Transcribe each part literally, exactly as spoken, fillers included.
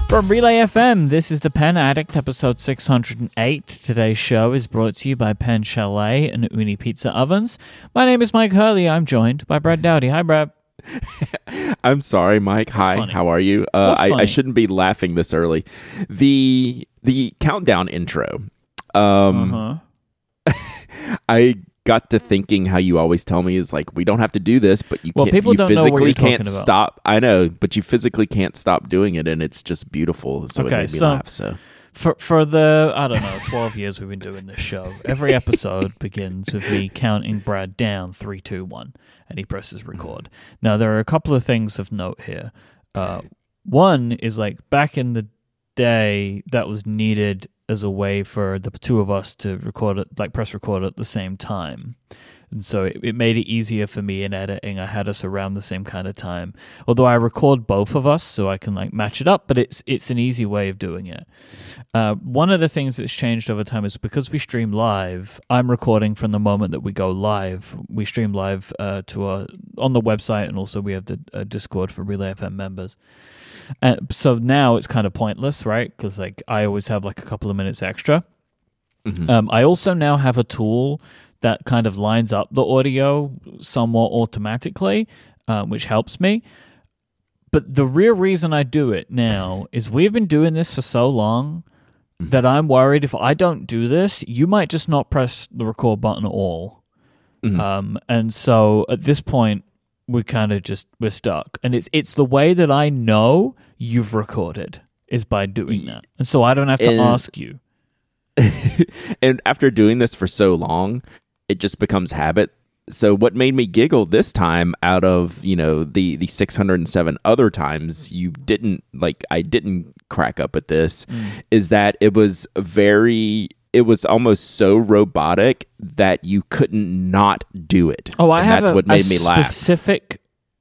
From Relay F M, this is The Pen Addict, episode six hundred eight. Today's show is brought to you by Pen Chalet and Uni Pizza Ovens. My name is Mike Hurley. I'm joined by Brad Dowdy. Hi, Brad. I'm sorry, Mike. What's Hi, funny? how are you? Uh, I, funny? I shouldn't be laughing this early. The the countdown intro. Um, Uh-huh. I got to thinking how you always tell me is like, we don't have to do this, but you Well, can't. people you don't know what physically you're talking can't about. stop. I know, but you physically can't stop doing it, and it's just beautiful. So Okay, it made me so- laugh. So For for the, I don't know, twelve years we've been doing this show, every episode begins with me counting Brad down three, two, one, and he presses record. Now, there are a couple of things of note here. Uh, one is like back in the day, that was needed as a way for the two of us to record it, like press record at the same time. And so it, it made it easier for me in editing. I had us around the same kind of time. Although I record both of us so I can like match it up, but it's it's an easy way of doing it. Uh, one of the things that's changed over time is because we stream live, I'm recording from the moment that we go live. We stream live uh, to our, on the website, and also we have the uh, Discord for Relay F M members. Uh, so now it's kind of pointless, right? Because like I always have like a couple of minutes extra. mhm. Um, I also now have a tool that kind of lines up the audio somewhat automatically, uh, which helps me. But the real reason I do it now is we've been doing this for so long that I'm worried if I don't do this, you might just not press the record button at all. Mhm. Um, and so at this point, we kind of just, we're stuck. And it's it's the way that I know you've recorded is by doing that. And so I don't have to And- ask you. And after doing this for so long, it just becomes habit. So what made me giggle this time out of, you know, the, the six hundred seven other times you didn't, like, I didn't crack up at this, Mm. is that it was very, it was almost so robotic that you couldn't not do it. Oh, I and have that's a, what a made me laugh. specific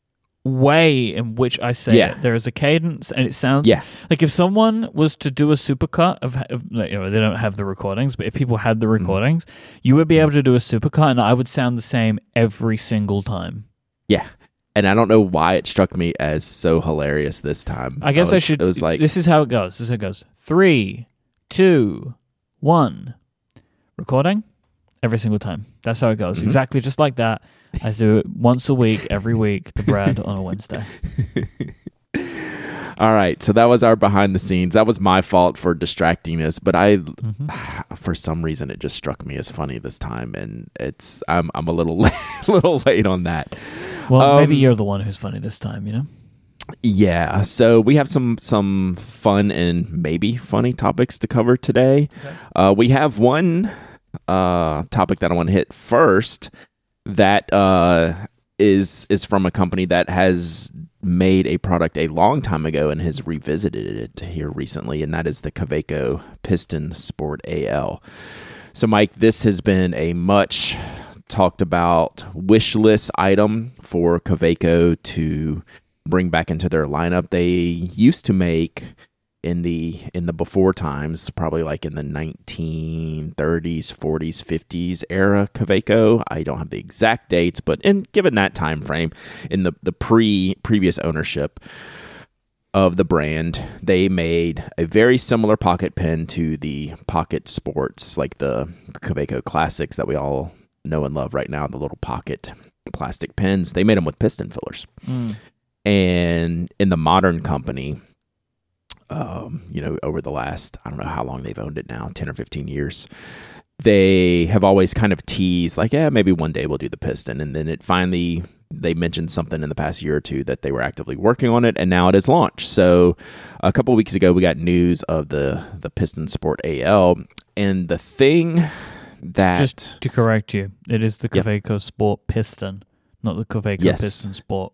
way in which I say Yeah. it. There is a cadence, and it sounds Yeah. like if someone was to do a supercut of, of like, you know, they don't have the recordings, but if people had the recordings, you would be able to do a supercut, and I would sound the same every single time. Yeah. And I don't know why it struck me as so hilarious this time. I guess I, was- should. It was like, this is how it goes. This is how it goes. Three, two, one. Recording every single time. That's how it goes. Mhm. Exactly just like that. I do it once a week, every week, to Brad on a Wednesday. all right, so that was our behind the scenes. That was my fault for distracting us, but I, Mhm. for some reason, it just struck me as funny this time, and it's I'm I'm a little late, little late on that. Well, maybe Um, you're the one who's funny this time, you know? Yeah, so we have some some fun and maybe funny topics to cover today. Okay. Uh, we have one uh, topic that I want to hit first that uh, is is from a company that has made a product a long time ago and has revisited it here recently, and that is the Kaweco Piston Sport A L. So, Mike, this has been a much talked about wish list item for Kaweco to bring back into their lineup. They used to make in the in the before times, probably like in the nineteen thirties, forties, fifties era Kaweco. I don't have the exact dates, but in given that time frame, in the the pre previous ownership of the brand, they made a very similar pocket pen to the Pocket Sports, like the Kaweco Classics that we all know and love right now, the little pocket plastic pens. They made them with piston fillers. Mm. And in the modern company, um, you know, over the last, I don't know how long they've owned it now, ten or fifteen years, they have always kind of teased like, yeah, maybe one day we'll do the piston. And then it finally, they mentioned something in the past year or two that they were actively working on it, and now it is launched. So a couple of weeks ago, we got news of the, the Piston Sport A L, and the thing that... Just to correct you, it is the Yep. Kaweco Sport Piston, not the Kaweco Yes. Piston Sport.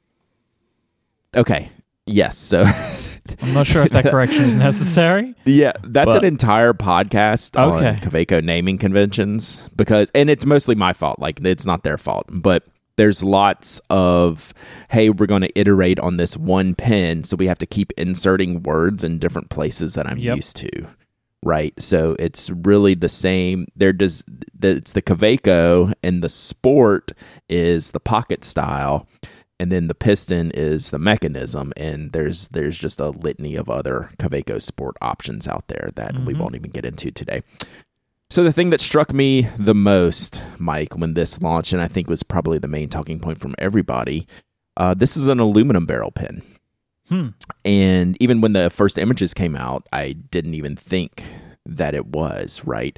Okay, yes, so... I'm not sure if that correction is necessary. Yeah, that's But- an entire podcast Okay. on Kaweco naming conventions because, and it's mostly my fault. Like, it's not their fault, but there's lots of, hey, we're going to iterate on this one pen, so we have to keep inserting words in different places that I'm Yep. used to. Right, so it's really the same. There does it's the Kaweco, and the Sport is the pocket style. and then the piston is the mechanism, and there's there's just a litany of other Kaweco Sport options out there that mm-hmm. we won't even get into today. So the thing that struck me the most, Mike, when this launched, and I think was probably the main talking point from everybody, uh, this is an aluminum barrel pin. Hmm. And even when the first images came out, I didn't even think that it was, right?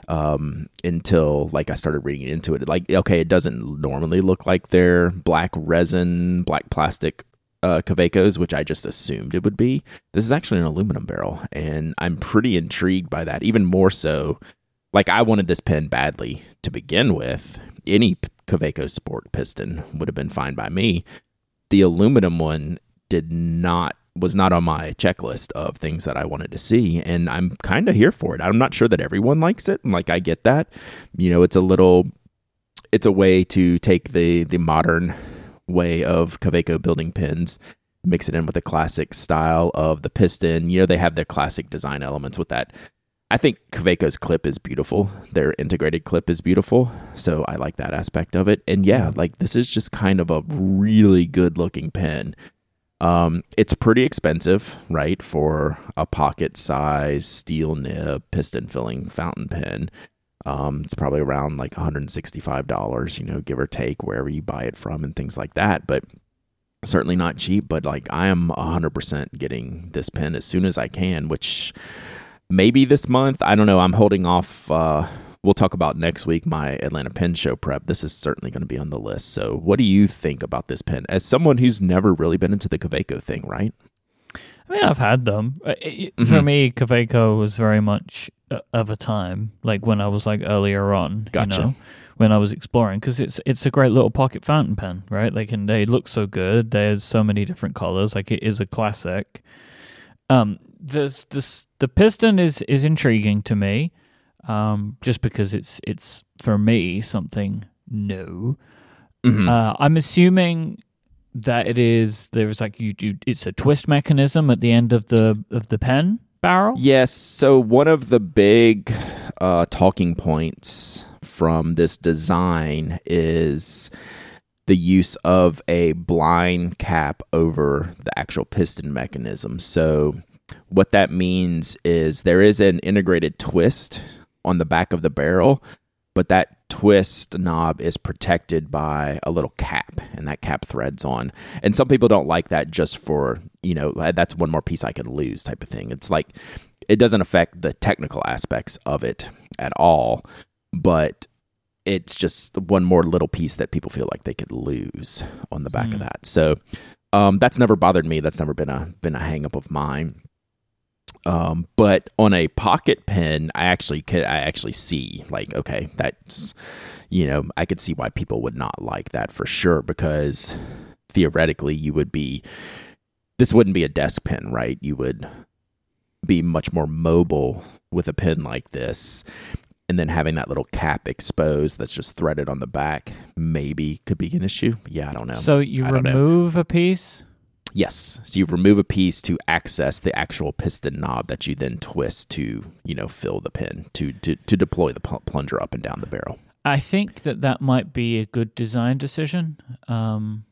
Um, until like I started reading into it. Like, okay, it doesn't normally look like they're black resin, black plastic uh, Kawecos, which I just assumed it would be. This is actually an aluminum barrel, and I'm pretty intrigued by that, even more so. Like, I wanted this pen badly to begin with. Any Kaweco Sport piston would have been fine by me. The aluminum one did not was not on my checklist of things that I wanted to see, and I'm kind of here for it. I'm not sure that everyone likes it, and like I get that. You know, it's a little it's a way to take the the modern way of Kaweco building pins, mix it in with the classic style of the piston. You know, they have their classic design elements with that. I think Kaweco's clip is beautiful. Their integrated clip is beautiful. So I like that aspect of it. And yeah, like this is just kind of a really good looking pen. Um, it's pretty expensive, right? For a pocket size steel nib piston filling fountain pen. Um, it's probably around like one hundred sixty-five dollars, you know, give or take wherever you buy it from and things like that. But certainly not cheap, but like I am one hundred percent getting this pen as soon as I can, which maybe this month. I don't know. I'm holding off. Uh, we'll talk about next week, my Atlanta Pen Show prep. This is certainly going to be on the list. So what do you think about this pen? As someone who's never really been into the Kaweco thing, right? I mean, I've had them. Mm-hmm. For me, Kaweco was very much of a time, like when I was like earlier on, gotcha. You know, when I was exploring, because it's it's a great little pocket fountain pen, right? Like, and they look so good. There's so many different colors. Like, it is a classic. Um, This this the piston is, is intriguing to me, um, just because it's it's for me something new. Mm-hmm. Uh, I'm assuming that it is there's like you, you it's a twist mechanism at the end of the of the pen barrel. Yes. So one of the big uh, talking points from this design is the use of a blind cap over the actual piston mechanism. So what that means is there is an integrated twist on the back of the barrel, but that twist knob is protected by a little cap, and that cap threads on. And some people don't like that just for, you know, that's one more piece I could lose type of thing. It's like, it doesn't affect the technical aspects of it at all, but it's just one more little piece that people feel like they could lose on the back mm. of that. So um, that's never bothered me. That's never been a been a hang up of mine. Um, but on a pocket pen, I actually could, I actually see like, okay, that's, you know, I could see why people would not like that for sure, because theoretically you would be, this wouldn't be a desk pen, right? You would be much more mobile with a pen like this. And then having that little cap exposed that's just threaded on the back maybe could be an issue. Yeah, I don't know. So you remove a piece? Yes. So you remove a piece to access the actual piston knob that you then twist to, you know, fill the pin, to to, to deploy the plunger up and down the barrel. I think that that might be a good design decision. Um,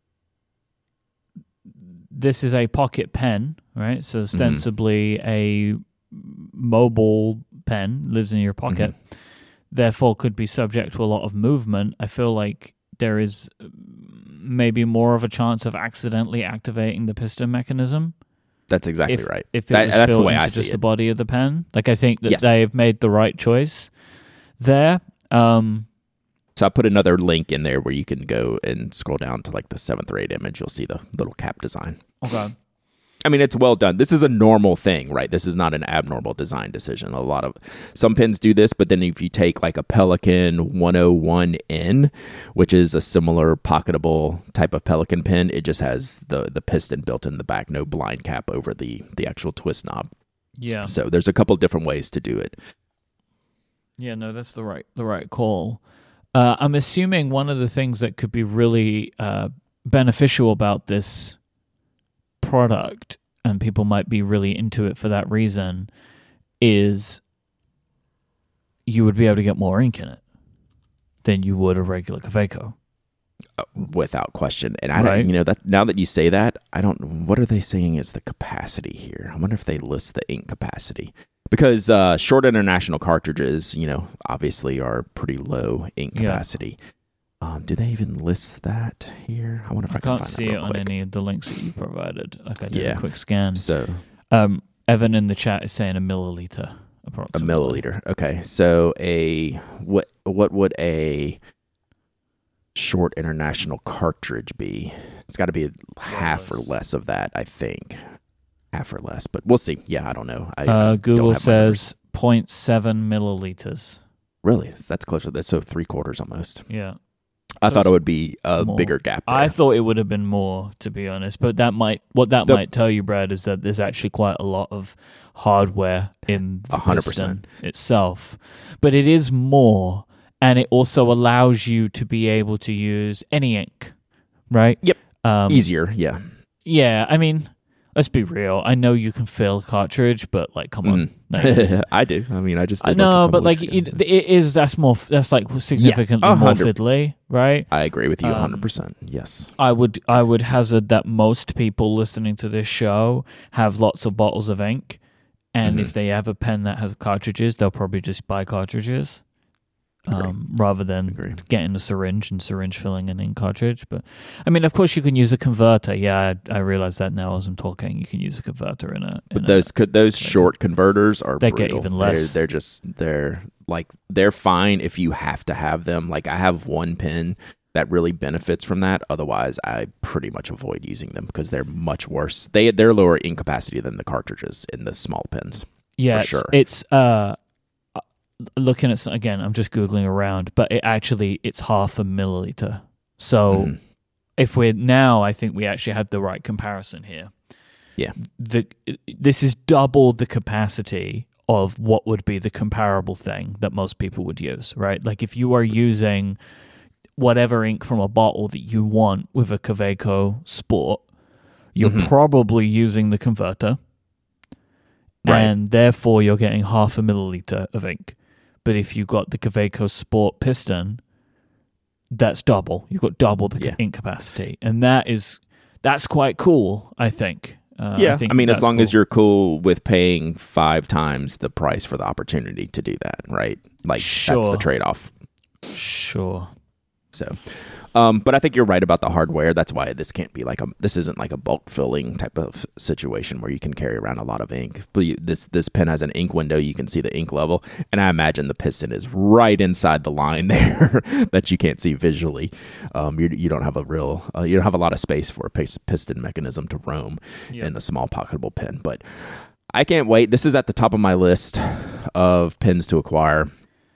this is a pocket pen, right? So ostensibly mm-hmm. a mobile pen, lives in your pocket, mm-hmm. therefore could be subject to a lot of movement. I feel like there is maybe more of a chance of accidentally activating the piston mechanism. That's exactly if, right. If it that, was that's built the way into I see just it. The body of the pen. Like, I think that yes. they've made the right choice there. Um, so I put another link in there where you can go and scroll down to like the seventh or eighth image. You'll see the little cap design. Okay. I mean, it's well done. This is a normal thing, right? This is not an abnormal design decision. A lot of, some pens do this, but then if you take like a Pelican one oh one N, which is a similar pocketable type of Pelican pen, it just has the, the piston built in the back, no blind cap over the, the actual twist knob. Yeah. So there's a couple different ways to do it. Yeah, no, that's the right the right call. Uh, I'm assuming one of the things that could be really uh, beneficial about this product, and people might be really into it for that reason, is you would be able to get more ink in it than you would a regular Kaweco. uh, without question. And I, Right. don't, you know, that now that you say that, I don't. What are they saying is the capacity here? I wonder if they list the ink capacity because uh, short international cartridges, you know, obviously are pretty low ink Yeah. capacity. Um, do they even list that here? I wonder if I, I can can't find see that it real on quick. any of the links that you provided. Like I did Yeah. a quick scan. So Um, Evan in the chat is saying a milliliter, a approximately. milliliter. Okay, so a what? What would a short international cartridge be? It's got to be half or less. less of that, I think. Half or less, but we'll see. Yeah, I don't know. I, I Uh, don't Google have my numbers. says zero point seven milliliters. Really, that's closer. That's so three quarters almost. Yeah. I So thought it's it would be a more. bigger gap. There. I thought it would have been more, to be honest. But that might what that The- might tell you, Brad, is that there's actually quite a lot of hardware in the A hundred piston percent. itself. But it is more, and it also allows you to be able to use any ink, right? Yep. Um, Easier, yeah. Yeah, I mean, let's be real. I know you can fill a cartridge, but like, come on. Like, Mm. I do. I mean, I just I did like a know, couple but like weeks it, ago. it is that's more that's like significantly a more hundred- fiddly, right? I agree with you um, one hundred percent. Yes. I would I would hazard that most people listening to this show have lots of bottles of ink, and Mhm. if they have a pen that has cartridges, they'll probably just buy cartridges, um, rather than Agree. getting a syringe and syringe filling an ink cartridge. But I mean, of course, you can use a converter. Yeah, I, I realize that now as I'm talking. You can use a converter in a. In But a- those could those like- short converters are They get brutal. even They're- less. They're, just they're like they're fine if you have to have them. Like I have one pen that really benefits from that. Otherwise, I pretty much avoid using them because they're much worse. They they're lower ink capacity than the cartridges in the small pens. yeah, for it's, sure. it's uh. Looking at some, again, I'm just googling around, but it actually it's half a milliliter. So Mhm. if we're now, I think we actually have the right comparison here. Yeah. The this is double the capacity of what would be the comparable thing that most people would use, right? Like if you are using whatever ink from a bottle that you want with a Kaweco Sport, you're Mhm. probably using the converter, Right. and therefore you're getting half a milliliter of ink. But if you got the Kaweco Sport piston, that's double. You've got double the Yeah. ink capacity, and that is that's quite cool. I think. Uh, yeah, I, think mean, as that's long as cool. you're cool with paying five times the price for the opportunity to do that, right? Like that's Sure. the trade off. Sure. So, um, but I think you're right about the hardware. That's why this can't be like a. This isn't like a bulk filling type of situation where you can carry around a lot of ink. But you, this this pen has an ink window. You can see the ink level, and I imagine the piston is right inside the line there that you can't see visually. Um, you you don't have a real. Uh, you don't have a lot of space for a pis- piston mechanism to roam Yeah. in a small pocketable pen. But I can't wait. This is at the top of my list of pens to acquire.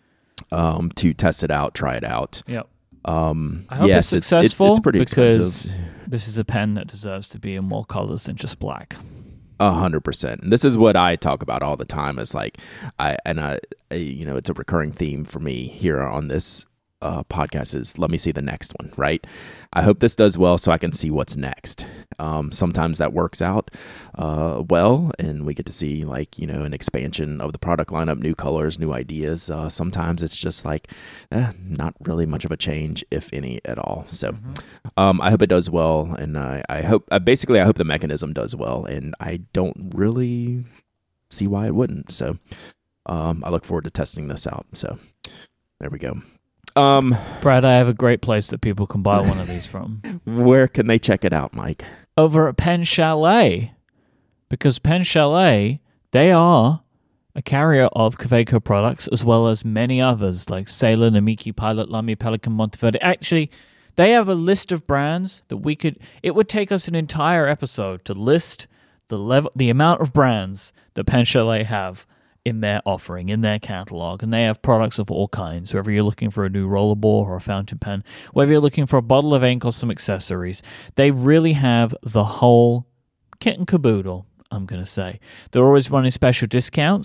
Um, to test it out, try it out. Yep. Um, I hope yes, it's it's, it's, successful it's pretty because expensive. this is a pen that deserves to be in more colors than just black. A hundred percent. And this is what I talk about all the time. Is like, I and I, I, you know, it's a recurring theme for me here on this uh, podcast. Is let me see the next one. Right. I hope this does well, so I can see what's next. Um, sometimes that works out uh, well, and we get to see like you know an expansion of the product lineup, new colors, new ideas. Uh, sometimes it's just like eh, not really much of a change, if any at all. So. Um, I hope it does well, and I, I hope uh, basically I hope the mechanism does well, and I don't really see why it wouldn't. So um, I look forward to testing this out. So there we go. Um, Brad, I have a great place that people can buy one of these from. where can they check it out, Mike? Over at Pen Chalet, because Pen Chalet, they are a carrier of Kaweco products as well as many others like Sailor, Namiki, Pilot, Lamy, Pelican, Monteverde. Actually, they have a list of brands that we could. It would take us an entire episode to list the level, the amount of brands that Pen Chalet have in their offering, in their catalog, and they have products of all kinds. Whether you're looking for a new rollerball or a fountain pen, whether you're looking for a bottle of ink or some accessories, they really have the whole kit and caboodle. I'm going to say they're always running special discounts.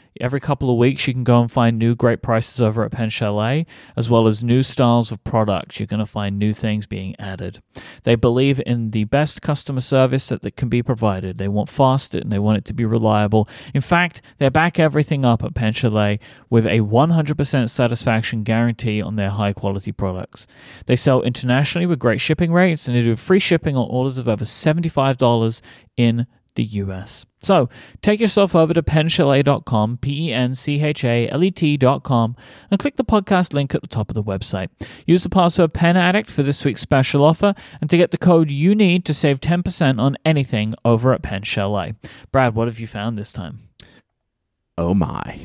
Every couple of weeks, you can go and find new great prices over at Pen Chalet, as well as new styles of products. You're going to find new things being added. They believe in the best customer service that, that can be provided. They want fast and they want it to be reliable. In fact, they back everything up at Pen Chalet with a one hundred percent satisfaction guarantee on their high-quality products. They sell internationally with great shipping rates, and they do free shipping on orders of over seventy-five dollars in the U S. So, take yourself over to pen chalet dot com, P E N C H A L E T dot com, and click the podcast link at the top of the website. Use the password PENADDICT for this week's special offer, and to get the code you need to save ten percent on anything over at Pen Chalet. Brad, what have you found this time? Oh my.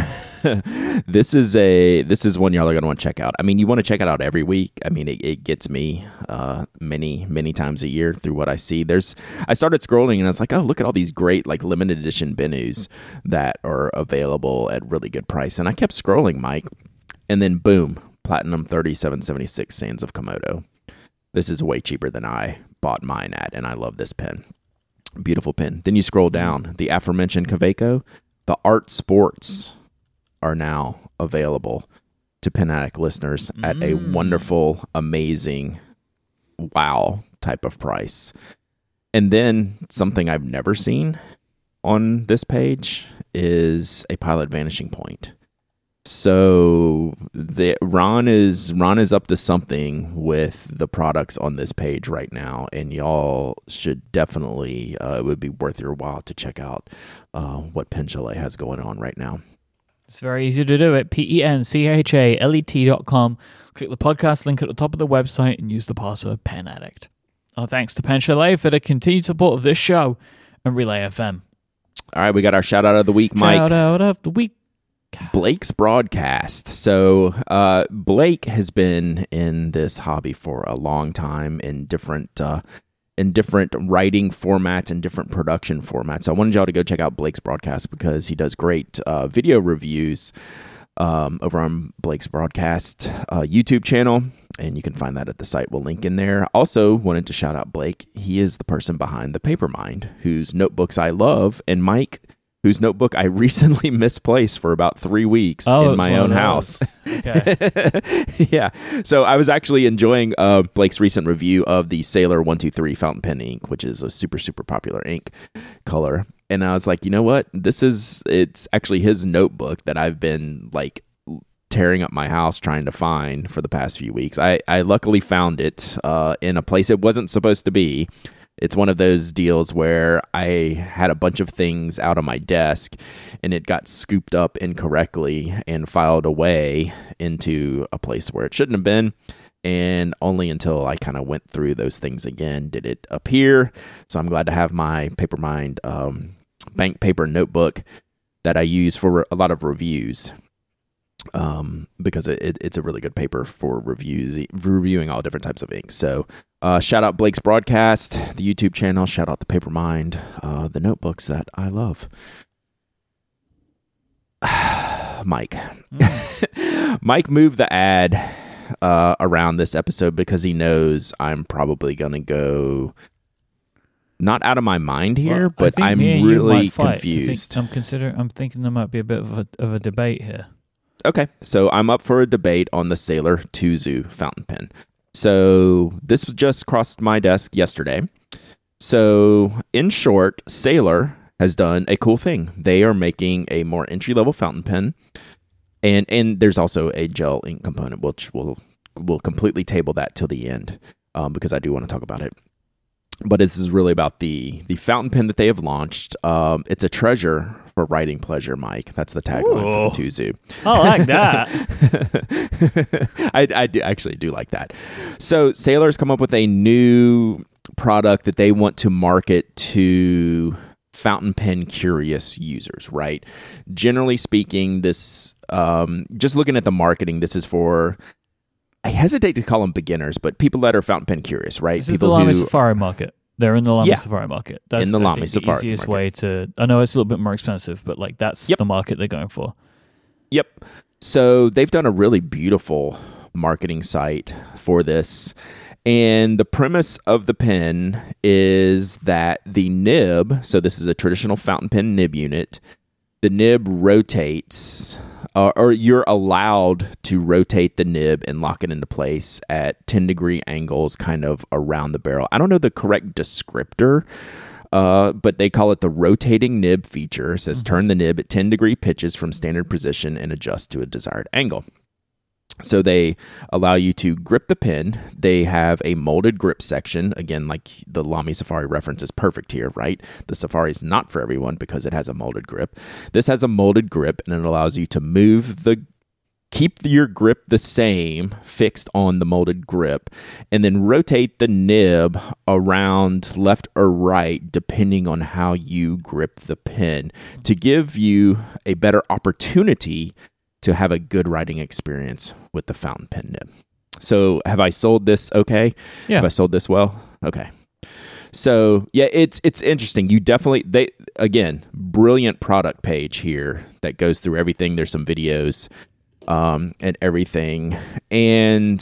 This is a this is one y'all are going to want to check out. I mean, you want to check it out every week. I mean, it, it gets me uh, many, many times a year through what I see. There's I started scrolling and I was like, oh, look at all these great like limited edition Benus that are available at really good price. And I kept scrolling, Mike, and then boom, Platinum thirty-seven seventy-six Sands of Komodo. This is way cheaper than I bought mine at, and I love this pen. Beautiful pen. Then you scroll down, the aforementioned Kaweco, the Art Sports are now available to Pen Addict listeners at mm. a wonderful, amazing, wow type of price. And then something I've never seen on this page is a Pilot Vanishing Point. So the Ron is Ron is up to something with the products on this page right now, and y'all should definitely uh, it would be worth your while to check out uh, what Pen Chalet has going on right now. It's very easy to do it. P E N C H A L E T dot com. Click the podcast link at the top of the website and use the password PENADDICT. Our thanks to Pen Chalet for the continued support of this show and Relay F M. All right, we got our shout out of the week, Mike. Shout out of the week. Blake's Broadcast. So uh, Blake has been in this hobby for a long time in different uh, in different writing formats and different production formats. So I wanted y'all to go check out Blake's Broadcast because he does great uh, video reviews um, over on Blake's Broadcast uh, YouTube channel, and you can find that at the site. We'll link in there. Also wanted to shout out Blake. He is the person behind the Papermind, whose notebooks I love, and Mike, whose notebook I recently misplaced for about three weeks oh, in my own house. Okay. Yeah. So I was actually enjoying uh, Blake's recent review of the Sailor one two three fountain pen ink, which is a super, super popular ink color. And I was like, you know what? This is, it's actually his notebook that I've been like tearing up my house trying to find for the past few weeks. I, I luckily found it uh, in a place it wasn't supposed to be. It's one of those deals where I had a bunch of things out on my desk and it got scooped up incorrectly and filed away into a place where it shouldn't have been. And only until I kind of went through those things again did it appear. So I'm glad to have my Papermind um, bank paper notebook that I use for a lot of reviews. Um, because it, it, it's a really good paper for reviews, reviewing all different types of inks. So, uh, shout out Blake's Broadcast, the YouTube channel. Shout out the Papermind, uh, the notebooks that I love. Mike, mm. Mike moved the ad uh, around this episode because he knows I'm probably gonna go not out of my mind here, well, but I'm really confused. confused. I'm considering. I'm thinking there might be a bit of a of a debate here. Okay, so I'm up for a debate on the Sailor Tuzu fountain pen. So this just crossed my desk yesterday. So in short, Sailor has done a cool thing. They are making a more entry-level fountain pen, and and there's also a gel ink component, which will will completely table that till the end, um, because I do want to talk about it. But this is really about the the fountain pen that they have launched. Um, it's a treasure for writing pleasure, Mike. That's the tagline for the Tuzu. I like that. I, I do, actually do like that. So Sailor's come up with a new product that they want to market to fountain pen curious users, right? Generally speaking, this um, just looking at the marketing, this is for, I hesitate to call them beginners, but people that are fountain pen curious, right? This people is the Lamy who, Safari market. They're in the Lamy Yeah. Safari market. That's In the I Lamy think, Safari the easiest market. way to. I know it's a little bit more expensive, but like that's Yep. the market they're going for. Yep. So they've done a really beautiful marketing site for this. And the premise of the pen is that the nib, so this is a traditional fountain pen nib unit. the nib rotates, uh, or you're allowed to rotate the nib and lock it into place at ten degree angles kind of around the barrel. I don't know the correct descriptor, uh, but they call it the rotating nib feature. It says turn the nib at ten degree pitches from standard position and adjust to a desired angle. So they allow you to grip the pen. They have a molded grip section. Again, like the Lamy Safari reference is perfect here, right? The Safari is not for everyone because it has a molded grip. This has a molded grip, and it allows you to move the, keep your grip the same, fixed on the molded grip, and then rotate the nib around left or right, depending on how you grip the pen, to give you a better opportunity to have a good writing experience with the fountain pen nib. So have I sold this okay? Yeah. Have I sold this well? Okay. So yeah, it's it's interesting. You definitely, they again, brilliant product page here that goes through everything. There's some videos um, and everything. And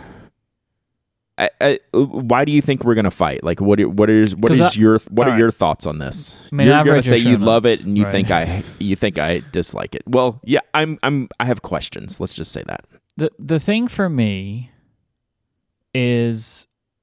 I, I, why do you think we're gonna fight? Like, what what is what is I, your what are right. your thoughts on this? I mean, You're I've gonna read your say you show love notes, it, and you right. think I you think I dislike it. Well, yeah, I'm I'm I have questions. Let's just say that. The the thing for me is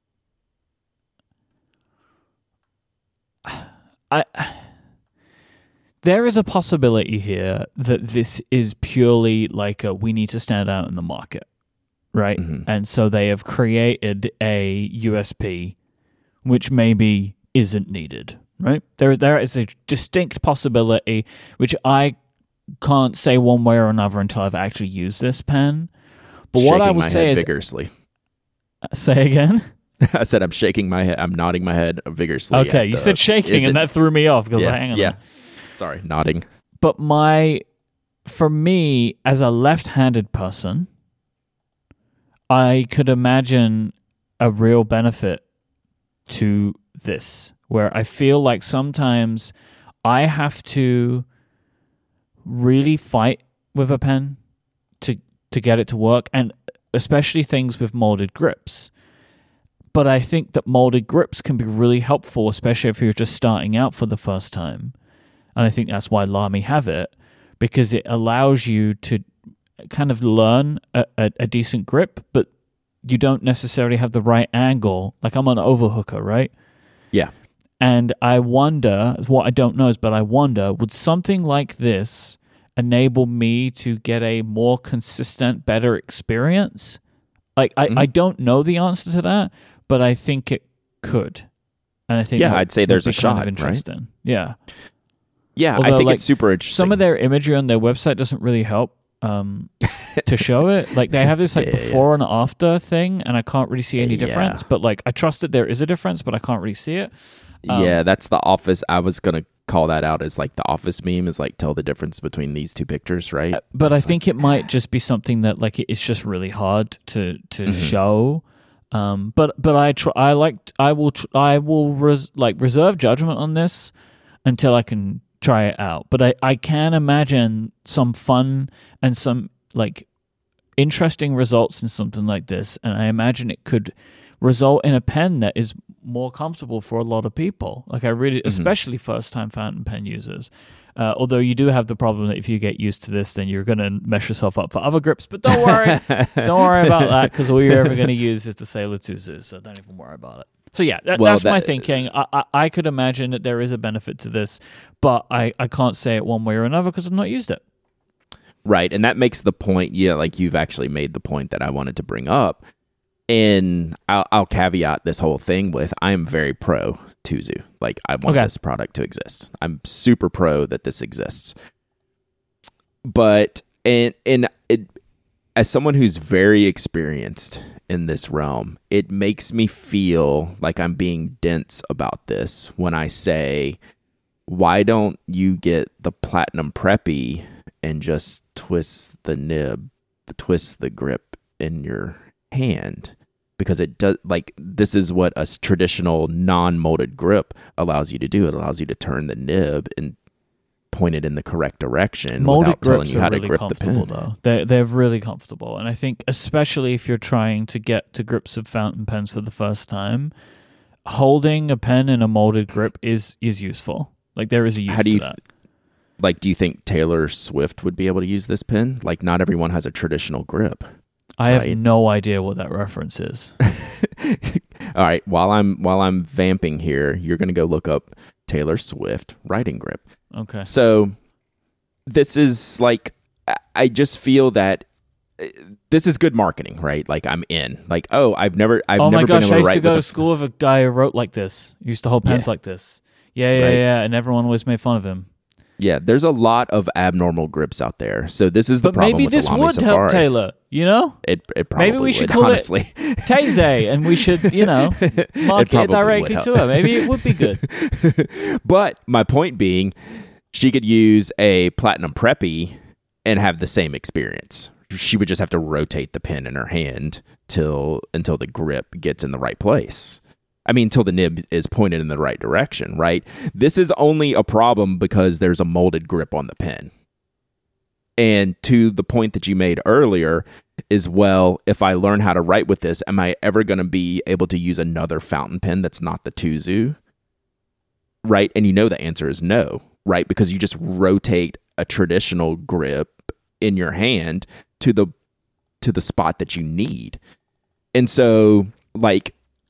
I there is a possibility here that this is purely like a we need to stand out in the market. Right. Mm-hmm. And so they have created a U S P which maybe isn't needed. Right. There, there is a distinct possibility, which I can't say one way or another until I've actually used this pen. But Shaking what I will my say head is vigorously. Say again? I said I'm shaking my head. I'm nodding my head vigorously. Okay, you the, said shaking, and it, that threw me off because yeah, I hang on. Yeah. Sorry, nodding. But my, for me, as a left-handed person, I could imagine a real benefit to this, where I feel like sometimes I have to really fight with a pen to to get it to work, and especially things with molded grips. But I think that molded grips can be really helpful, especially if you're just starting out for the first time. And I think that's why Lamy have it, because it allows you to kind of learn a, a, a decent grip, but you don't necessarily have the right angle. Like I'm an overhooker, right? Yeah. And I wonder, what I don't know is, but I wonder, would something like this enable me to get a more consistent, better experience? Like, I, Mm-hmm. I don't know the answer to that, but I think it could. And I think Yeah, that I'd say would there's be a kind shot, of right? interesting. Yeah. Yeah, Although, I think like, it's super interesting. Some of their imagery on their website doesn't really help um, to show it. Like, they have this like Yeah, before and after thing, and I can't really see any Yeah. difference. But like, I trust that there is a difference, but I can't really see it. Um, yeah, that's the Office. I was going to call that out as like the Office meme is like tell the difference between these two pictures, right? Uh, But It's I think it might just be something that like it's just really hard to to Mhm. show. Um, but but I try. I like. I will. Tr- I will res- like reserve judgment on this until I can try it out. But I I can imagine some fun and some like interesting results in something like this, and I imagine it could result in a pen that is more comfortable for a lot of people. Like I really, Mhm. especially first time fountain pen users. Uh, although you do have the problem that if you get used to this, then you're going to mess yourself up for other grips. But don't worry. Don't worry about that, because all you're ever going to use is the Sailor Tuzu, so don't even worry about it. So yeah, that, Well, that's my that- thinking. I, I, I could imagine that there is a benefit to this, but I, I can't say it one way or another because I've not used it. Right, and that makes the point. Yeah, like you've actually made the point that I wanted to bring up. And I'll, I'll caveat this whole thing with I am very pro Tuzu. Like I want Okay. this product to exist. I'm super pro that this exists. But and and it, as someone who's very experienced in this realm, it makes me feel like I'm being dense about this when I say, why don't you get the Platinum Preppy and just twist the nib, twist the grip in your hand? Because it does, like, this is what a s- traditional non-molded grip allows you to do. It allows you to turn the nib and point it in the correct direction Molded without telling grips you are how to really grip the comfortable, pen. though. They're, they're really comfortable. And I think especially if you're trying to get to grips of fountain pens for the first time, holding a pen in a molded grip is is useful. Like, there is a use How do you to that. like, do you think Taylor Swift would be able to use this pen? Like, not everyone has a traditional grip. I have right? no idea what that reference is. All right, while I'm while I'm vamping here, you're going to go look up Taylor Swift writing grip. Okay. So this is like, I just feel that this is good marketing, right? Like, I'm in. Like, oh, I've never, I've oh never my gosh, been able I to used write to go with to a- school with a guy who wrote like this. He used to hold pens Yeah. like this. Yeah, yeah, Right. yeah, and everyone always made fun of him. Yeah, there's a lot of abnormal grips out there. So this is the But problem maybe with this the Lamy would Safari. help Taylor, you know? It, it probably Maybe we should would, call honestly. it Taze, and we should, you know, market it, probably directly would to her. Maybe it would be good. But my point being, she could use a Platinum Preppy and have the same experience. She would just have to rotate the pen in her hand till until the grip gets in the right place. I mean, until the nib is pointed in the right direction, right? This is only a problem because there's a molded grip on the pen. And to the point that you made earlier is, well, if I learn how to write with this, am I ever going to be able to use another fountain pen that's not the Tuzu? Right? And you know the answer is no, right? Because you just rotate a traditional grip in your hand to the to the spot that you need. And so, like,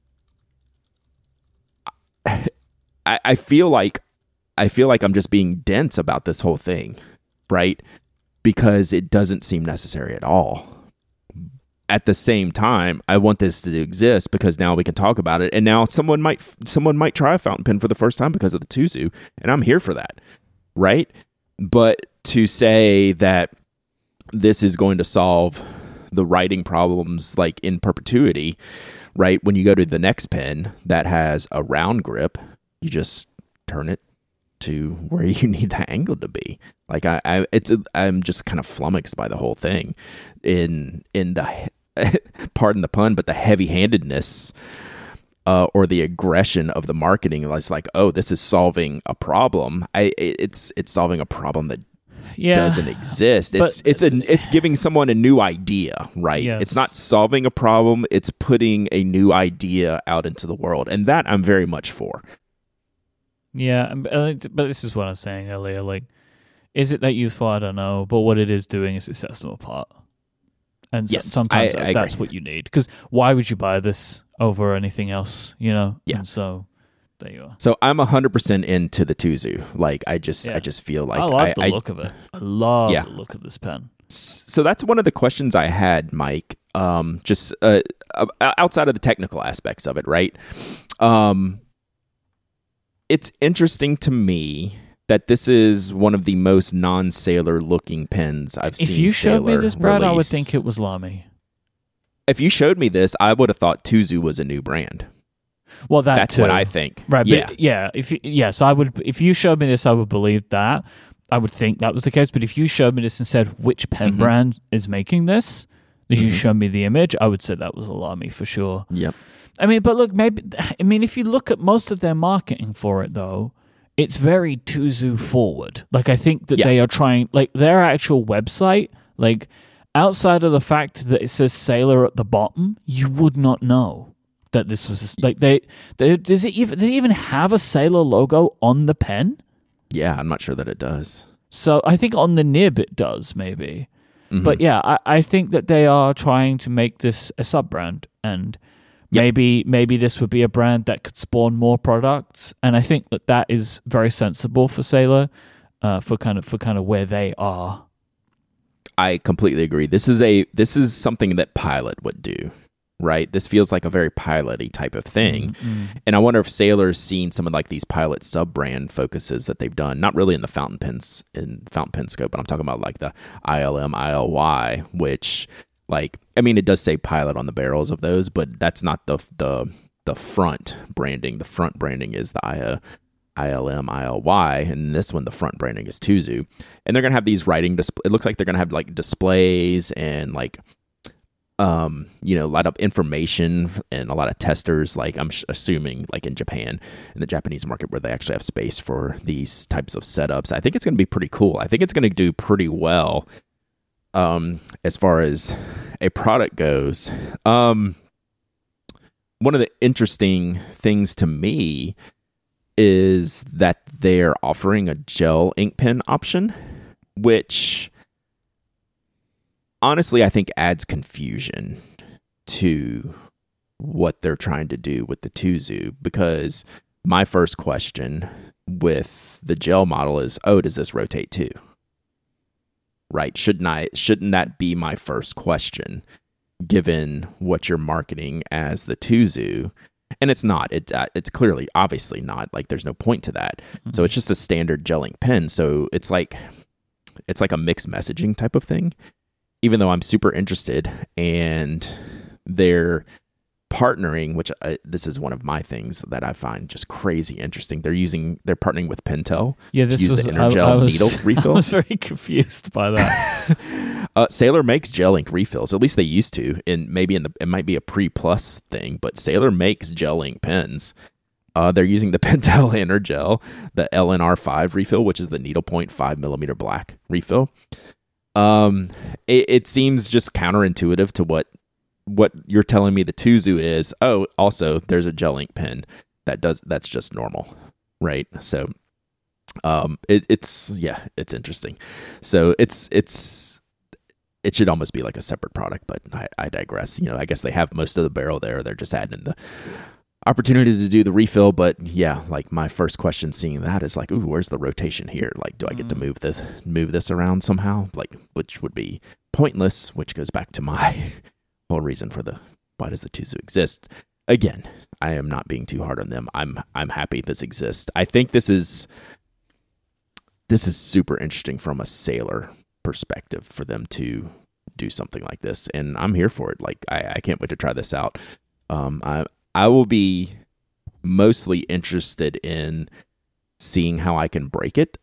I, I feel like I feel like I'm just being dense about this whole thing, right? Because it doesn't seem necessary at all. At the same time, I want this to exist because now we can talk about it, and now someone might someone might try a fountain pen for the first time because of the Tuzu, and I'm here for that, right? But to say that this is going to solve the writing problems like in perpetuity, right? When you go to the next pen that has a round grip, you just turn it to where you need that angle to be. Like I, I it's a, I'm just kind of flummoxed by the whole thing in in the pardon the pun, but the heavy-handedness uh, or the aggression of the marketing. It's like, oh, this is solving a problem. I it's it's solving a problem that Yeah. doesn't exist. It's But- it's a it's giving someone a new idea, right? Yes. It's not solving a problem. It's putting a new idea out into the world, and that I'm very much for. Yeah, and- uh, but this is what I was saying earlier. Like, is it that useful? I don't know. But what it is doing is it sets them apart. And Yes, so, sometimes I- I that's agree. what you need. Because why would you buy this over anything else, you know? Yeah. And so, there you are. So I'm one hundred percent into the Tuzu. Like I just Yeah. I just feel like I love I, the I- look of it. I love Yeah. the look of this pen. So that's one of the questions I had, Mike. Um, just uh, uh, outside of the technical aspects of it, right? Um, it's interesting to me that this is one of the most non-Sailor looking pens I've If seen. you showed me Sailor this, Brad, I would release. think it was Lamy. If you showed me this, I would have thought Tuzu was a new brand. Well, that That's too. what I think. Right, Yeah. but yeah, if you, yes, I would. If you showed me this, I would believe that. I would think that was the case. But if you showed me this and said which pen Mhm. brand is making this, that you Mhm. showed me the image, I would say that was a Lamy for sure. Yep. I mean, but look, maybe I mean if you look at most of their marketing for it, though, it's very Tuzu forward. Like I think that Yeah. they are trying, like their actual website, like outside of the fact that it says Sailor at the bottom, you would not know that this was like they, they does it even does it even have a Sailor logo on the pen? Yeah, I'm not sure that it does. So I think on the nib it does maybe, Mhm. but yeah, I, I think that they are trying to make this a sub brand, and Yep. maybe maybe this would be a brand that could spawn more products, and I think that that is very sensible for Sailor, uh, for kind of for kind of where they are. I completely agree. This is a this is something that Pilot would do, right? This feels like a very Pilot-y type of thing. Mm. And I wonder if Sailor's seen some of like these Pilot sub-brand focuses that they've done, not really in the fountain pens in fountain pen scope, but I'm talking about like the I L M, I L Y, which like I mean it does say Pilot on the barrels of those, but that's not the the the front branding. The front branding is the I, I L M, I L Y, and this one the front branding is Tuzu. And they're gonna have these writing display. It looks like they're gonna have like displays and like um you know a lot of information and a lot of testers, like I'm sh- assuming like in Japan, in the Japanese market, where they actually have space for these types of setups. I think it's going to be pretty cool. I think it's going to do pretty well um as far as a product goes. Um one of the interesting things to me is that they're offering a gel ink pen option, which honestly I think adds confusion to what they're trying to do with the Tuzu, because my first question with the gel model is, oh, does this rotate too? Right? Shouldn't I? Shouldn't that be my first question, given what you're marketing as the Tuzu? And it's not. It uh, it's clearly, obviously not. Like, there's no point to that. Mm-hmm. So it's just a standard gel ink pen. So it's like it's like a mixed messaging type of thing. Even though I'm super interested, and they're partnering, which I, this is one of my things that I find just crazy interesting. They're using, they're partnering with Pentel. Yeah, this to use was the Energel I, I was, needle refill. I was very confused by that. uh, Sailor makes gel ink refills. At least they used to. And maybe in the it might be a pre-plus thing, but Sailor makes gel ink pens. Uh, they're using the Pentel Energel, the L N R five refill, which is the needlepoint five millimeter black refill. Um, it, it seems just counterintuitive to what. What you're telling me the Tuzu is. Oh, also there's a gel ink pen that does that's just normal, right? So, um, it, it's yeah, it's interesting. So it's it's it should almost be like a separate product, but I, I digress. You know, I guess they have most of the barrel there. They're just adding the opportunity to do the refill. But yeah, like my first question seeing that is like, ooh, where's the rotation here? Like, do I get to move this move this around somehow? Like, which would be pointless. Which goes back to my whole reason for the why does the Tuzu exist. Again, I am not being too hard on them. I'm I'm happy this exists. I think this is this is super interesting from a Sailor perspective for them to do something like this, and I'm here for it. Like, I, I can't wait to try this out. Um, I I will be mostly interested in seeing how I can break it.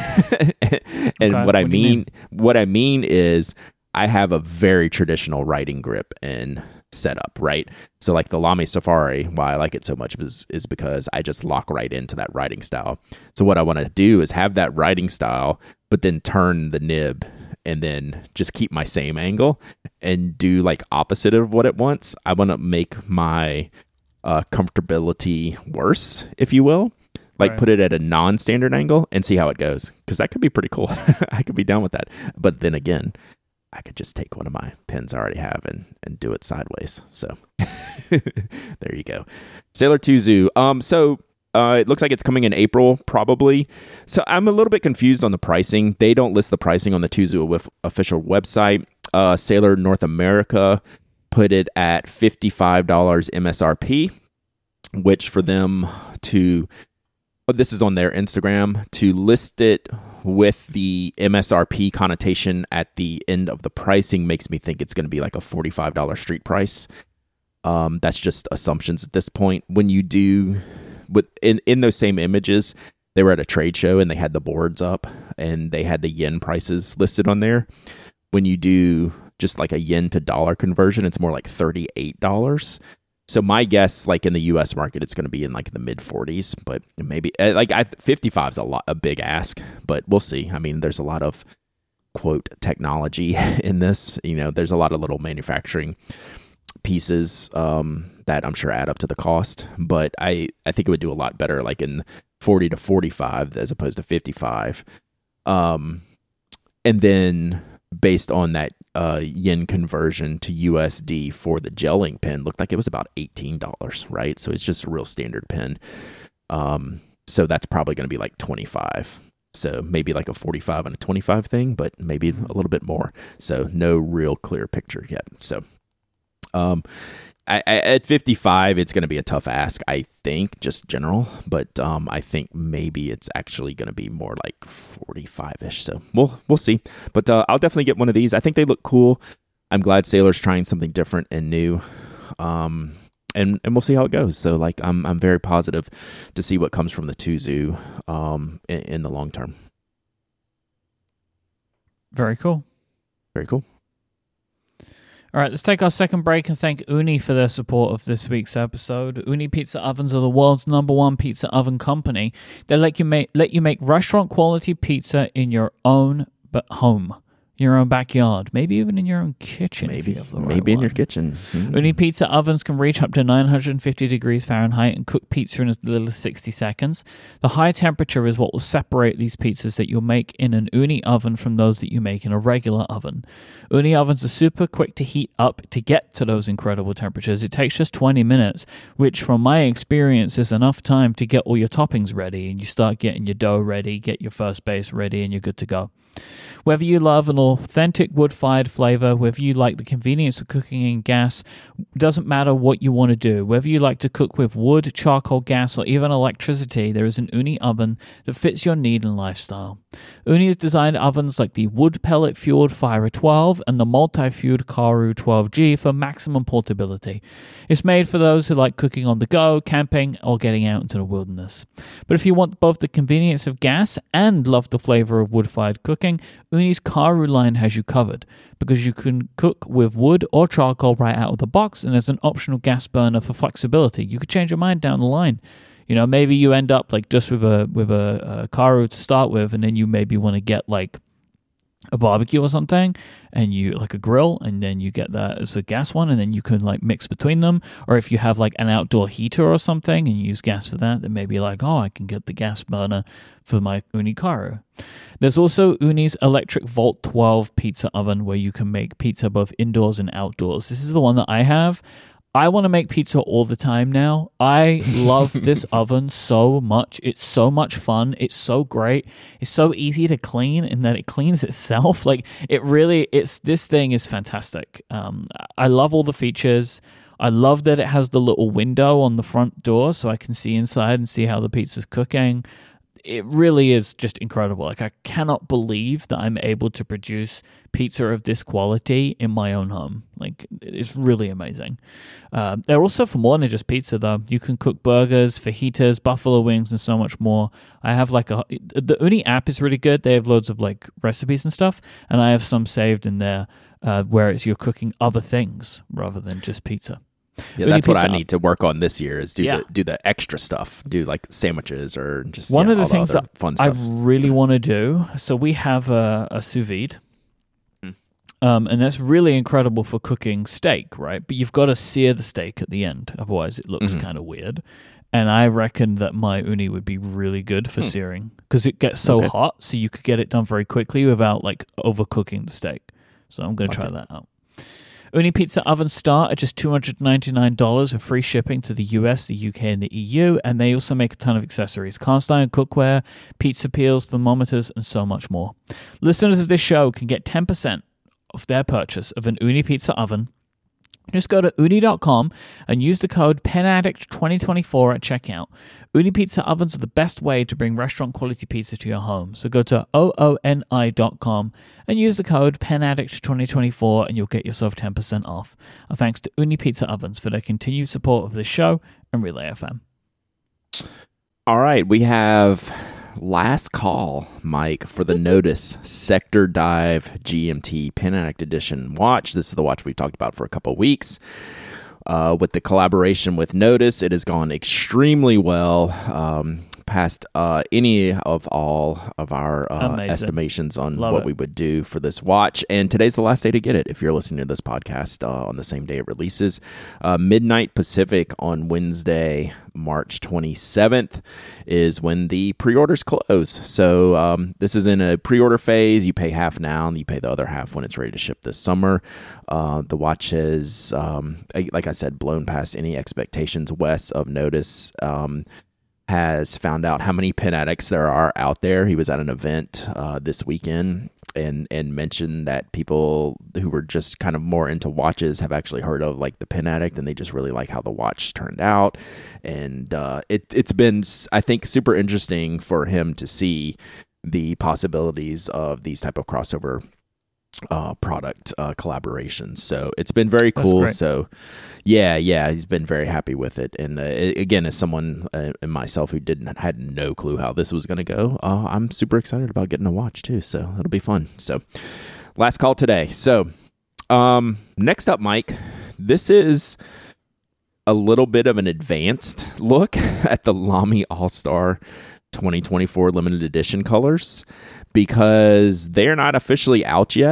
and okay, what, what I mean, mean what I mean is I have a very traditional writing grip and setup, right? So like the Lamy Safari, why I like it so much is, is because I just lock right into that writing style. So what I want to do is have that writing style, but then turn the nib and then just keep my same angle and do like opposite of what it wants. I want to make my uh, comfortability worse, if you will. Like, right. Put it at a non-standard angle and see how it goes, because that could be pretty cool. I could be down with that. But then again, I could just take one of my pens I already have and, and do it sideways. So there you go. Sailor Tuzu. Um, so uh, it looks like it's coming in April, probably. So I'm a little bit confused on the pricing. They don't list the pricing on the Tuzu official website. Uh, Sailor North America put it at fifty-five dollars M S R P, which for them to, oh, this is on their Instagram, to list it with the M S R P connotation at the end of the pricing makes me think it's going to be like a forty-five dollars street price. Um, that's just assumptions at this point. When you do, with in, in those same images, they were at a trade show and they had the boards up and they had the yen prices listed on there. When you do just like a yen to dollar conversion, it's more like thirty-eight dollars. So my guess, like in the U S market, it's going to be in like the mid forties, but maybe like I, fifty-five is a lot, a big ask, but we'll see. I mean, there's a lot of quote technology in this. You know, there's a lot of little manufacturing pieces um, that I'm sure add up to the cost, but I, I think it would do a lot better like in forty to forty-five as opposed to fifty-five. Um, and then based on that uh, yen conversion to U S D for the gel ink pen, looked like it was about eighteen dollars, right? So it's just a real standard pen. Um, so that's probably going to be like twenty-five. So maybe like a forty-five and a twenty-five thing, but maybe a little bit more. So no real clear picture yet. So um, I, I, at fifty-five, it's going to be a tough ask, I think, just general. But um, I think maybe it's actually going to be more like forty-five-ish. So we'll we'll see. But uh, I'll definitely get one of these. I think they look cool. I'm glad Sailor's trying something different and new. Um, and and we'll see how it goes. So like I'm I'm very positive to see what comes from the Tuzu um, in, in the long term. Very cool. Very cool. All right, let's take our second break and thank Ooni for their support of this week's episode. Ooni Pizza Ovens are the world's number one pizza oven company. They let you make let you make restaurant quality pizza in your own but home. in your own backyard, maybe even in your own kitchen. Maybe, if you have the right maybe in one. your kitchen. Mm. Uni pizza ovens can reach up to nine hundred fifty degrees Fahrenheit and cook pizza in as little as sixty seconds. The high temperature is what will separate these pizzas that you'll make in an Uni oven from those that you make in a regular oven. Uni ovens are super quick to heat up to get to those incredible temperatures. It takes just twenty minutes, which from my experience is enough time to get all your toppings ready and you start getting your dough ready, get your first base ready, and you're good to go. Whether you love an authentic wood-fired flavor, whether you like the convenience of cooking in gas, doesn't matter what you want to do. Whether you like to cook with wood, charcoal, gas, or even electricity, there is an Uni oven that fits your need and lifestyle. Uni has designed ovens like the wood pellet fueled Fire twelve and the multi-fueled Karu twelve G for maximum portability. It's made for those who like cooking on the go, camping, or getting out into the wilderness. But if you want both the convenience of gas and love the flavor of wood-fired cooking, Uni's Karu line has you covered, because you can cook with wood or charcoal right out of the box, and there's an optional gas burner for flexibility. You could change your mind down the line. You know, maybe you end up like just with a with a, a Karu to start with, and then you maybe want to get like a barbecue or something, and you like a grill, and then you get that as a gas one, and then you can like mix between them. Or if you have like an outdoor heater or something and you use gas for that, then maybe like, oh, I can get the gas burner for my Uni Karu. There's also Uni's Electric Volt twelve pizza oven where you can make pizza both indoors and outdoors. This is the one that I have. I want to make pizza all the time now. I love this oven so much. It's so much fun. It's so great. It's so easy to clean in that it cleans itself. Like it really, it's this thing is fantastic. Um, I love all the features. I love that it has the little window on the front door so I can see inside and see how the pizza's cooking. It really is just incredible. Like I cannot believe that I'm able to produce pizza of this quality in my own home. Like it's really amazing. Uh, they're also for more than just pizza though. You can cook burgers, fajitas, buffalo wings, and so much more. I have like a the Uni app is really good. They have loads of like recipes and stuff, and I have some saved in there uh, where it's you're cooking other things rather than just pizza. Yeah, Uni that's what I pizza. need to work on this year is do Yeah. the do the extra stuff, do like sandwiches or just One yeah, of the all things other that fun I stuff. really want to do. So we have a, a sous vide, Hmm. um, and that's really incredible for cooking steak, right? But you've got to sear the steak at the end, otherwise it looks Mhm. kind of weird. And I reckon that my Uni would be really good for Hmm. searing because it gets so Okay. hot, so you could get it done very quickly without like overcooking the steak. So I'm going to try Okay. that out. Uni pizza ovens start at just two hundred ninety-nine dollars with free shipping to the U S, the U K, and the E U, and they also make a ton of accessories, cast iron cookware, pizza peels, thermometers, and so much more. Listeners of this show can get ten percent off their purchase of an Uni pizza oven. Just go to uni dot com and use the code PENADDICT twenty twenty-four at checkout. Uni pizza ovens are the best way to bring restaurant quality pizza to your home. So go to O O N I dot com and use the code PENADDICT twenty twenty-four and you'll get yourself ten percent off. And thanks to Uni Pizza Ovens for their continued support of this show and Relay F M. All right, we have last call, Mike, for the Notice Sector Dive G M T Pen Addict Edition watch. This is the watch we've talked about for a couple of weeks. Uh, with the collaboration with Notice, it has gone extremely well, um, past uh, any of all of our uh, Amazing. estimations on Love what it. we would do for this watch. And today's the last day to get it if you're listening to this podcast uh, on the same day it releases. Uh, midnight Pacific on Wednesday, March twenty-seventh is when the pre-orders close. So um, this is in a pre-order phase. You pay half now and you pay the other half when it's ready to ship this summer. Uh, the watch has, um, like I said, blown past any expectations. Wes of Notice um, has found out how many pen addicts there are out there. He was at an event uh, this weekend and and mentioned that people who were just kind of more into watches have actually heard of like the Pen Addict, and they just really like how the watch turned out. And uh, it it's been, I think, super interesting for him to see the possibilities of these type of crossover uh product uh collaborations. So it's been very cool. So yeah yeah he's been very happy with it. And uh, again, as someone uh, and myself who didn't had no clue how this was going to go, uh I'm super excited about getting a watch too, so it'll be fun. So last call today. So um next up, Mike, this is a little bit of an advanced look at the Lamy All-Star twenty twenty-four limited edition colors, because they're not officially out yet,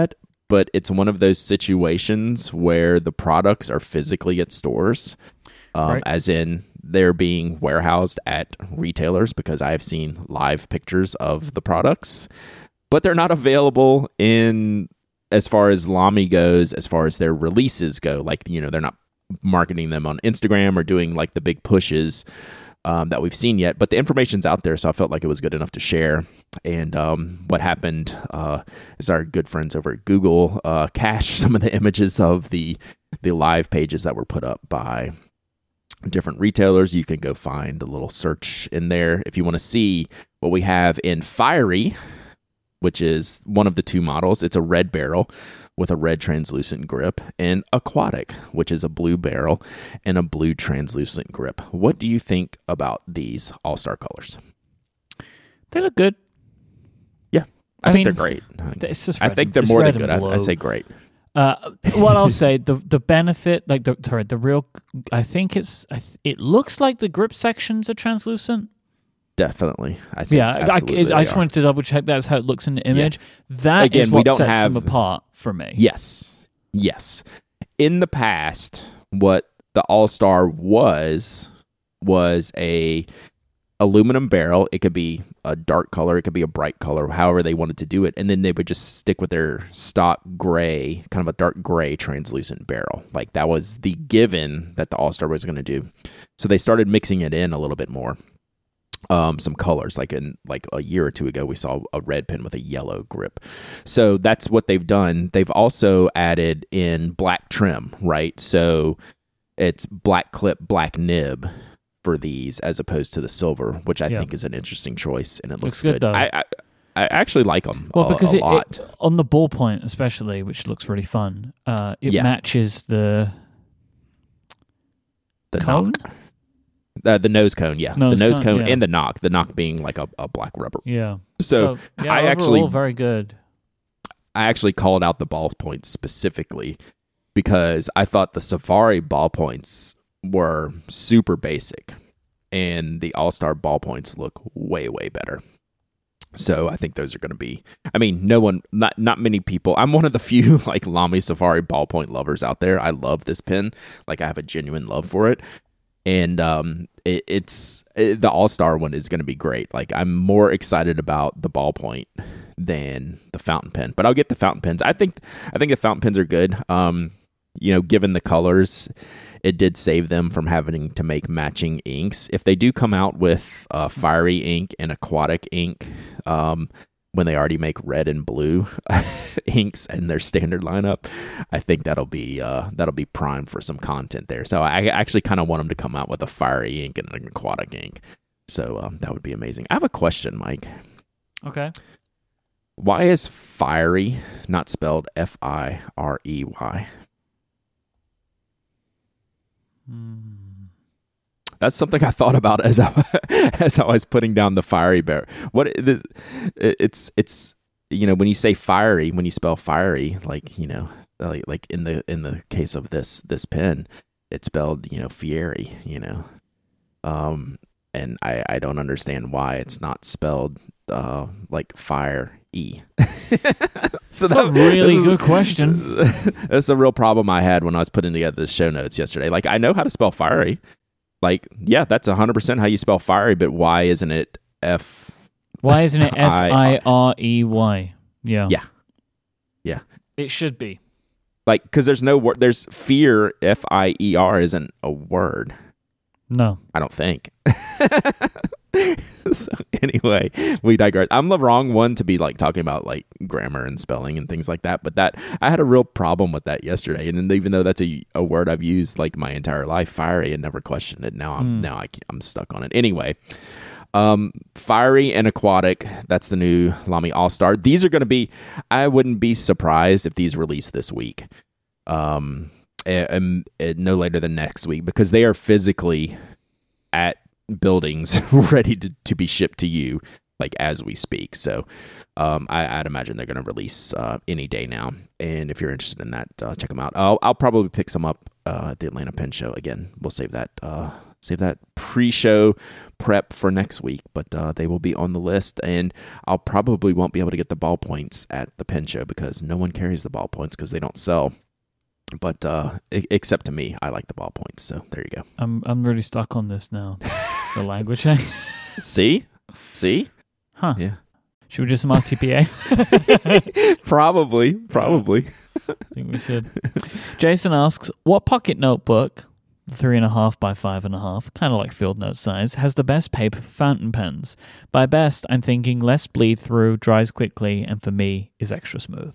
but it's one of those situations where the products are physically at stores, um, Right. as in they're being warehoused at retailers, because I have seen live pictures of the products, but they're not available in, as far as Lamy goes, as far as their releases go. Like, you know, they're not marketing them on Instagram or doing like the big pushes um, that we've seen yet, but the information's out there, so I felt like it was good enough to share. And um, what happened uh, is our good friends over at Google uh, cached some of the images of the the live pages that were put up by different retailers. You can go find a little search in there if you want to see what we have in Fiery, which is one of the two models. It's a red barrel with a red translucent grip, and Aquatic, which is a blue barrel and a blue translucent grip. What do you think about these all-star colors? They look good. Yeah, I, I think mean, they're great. It's just I red think and- they're it's more red than and good. I, blue. I say great. Uh, what I'll say, the the benefit, like the sorry, the real, I think it's, I th- it looks like the grip sections are translucent. Definitely. I say Yeah, I, absolutely I they just are. wanted to double check that's how it looks in the image. That Again, is we what don't sets have- them apart for me. Yes. Yes. In the past, what the All-Star was, was a aluminum barrel. It could be a dark color. It could be a bright color, however they wanted to do it. And then they would just stick with their stock gray, kind of a dark gray translucent barrel. Like that was the given that the All-Star was going to do. So they started mixing it in a little bit more. Um, some colors, like in like a year or two ago, we saw a red pen with a yellow grip. So that's what they've done. They've also added in black trim, right? So it's black clip, black nib for these, as opposed to the silver, which I Yeah. think is an interesting choice, and it looks, Looks good, good. though. I, I I actually like them Well, a, because a it, lot. it on the ballpoint, especially, which looks really fun. Uh, it Yeah. matches the the cone. knock, uh, the nose cone, yeah, Nose the nose cone, cone, yeah. and the knock. The knock being like a, a black rubber. Yeah. So, yeah, I overall, actually very good. I actually called out the ballpoints specifically because I thought the Safari ballpoints were super basic, and the All-Star ballpoints look way, way better. So I think those are going to be, I mean, no one, not not many people. I'm one of the few like Lamy Safari ballpoint lovers out there. I love this pen. Like I have a genuine love for it. And um, it, it's it, the All-Star one is going to be great. Like I'm more excited about the ballpoint than the fountain pen, but I'll get the fountain pens. I think I think the fountain pens are good. Um, you know, given the colors, it did save them from having to make matching inks. If they do come out with uh, fiery ink and aquatic ink, um, when they already make red and blue inks in their standard lineup, I think that'll be uh, that'll be prime for some content there. So I actually kind of want them to come out with a fiery ink and an aquatic ink. So um, that would be amazing. I have a question, Mike. Okay. Why is fiery not spelled F I R E Y? Hmm. That's something I thought about as I as I was putting down the fiery bear. What the, it's it's you know, when you say fiery, when you spell fiery, like you know, like, like in the in the case of this this pen, it's spelled you know Fieri, you know, um, and I I don't understand why it's not spelled uh like fire e. So That's a really good question. That's a real problem I had when I was putting together the show notes yesterday. Like I know how to spell fiery. Like, yeah, that's one hundred percent how you spell fiery, but why isn't it F? Why isn't it F I- I R E Y? Yeah. Yeah. Yeah. It should be. Like, because there's no word. There's fear, F I E R, isn't a word. No. I don't think. So anyway, we digress. I'm the wrong one to be like talking about like grammar and spelling and things like that. But that I had a real problem with that yesterday. And then even though that's a, a word I've used like my entire life, fiery, and never questioned it. Now I'm Mm. now I, can't- I'm stuck on it. Anyway, um, fiery and aquatic. That's the new Lamy All Star. These are going to be. I wouldn't be surprised if these release this week. Um, and, and no later than next week because they are physically at buildings ready to, to be shipped to you like as we speak. So um, I, I'd imagine they're going to release uh, any day now. And if you're interested in that, uh, check them out. I'll, I'll probably pick some up uh, at the Atlanta Pen Show. Again, we'll save that uh, save that pre-show prep for next week. But uh, they will be on the list, and I'll probably won't be able to get the ballpoints at the pen show because no one carries the ballpoints because they don't sell. But uh, I- except to me, I like the ballpoints. So there you go. I'm I'm really stuck on this now. The language thing. See, see, Huh? yeah. Should we do some R T P A? Probably, probably. I think we should. Jason asks, what pocket notebook, three and a half by five and a half, kind of like field note size, has the best paper for fountain pens? By best, I'm thinking less bleed through, dries quickly, and for me, is extra smooth.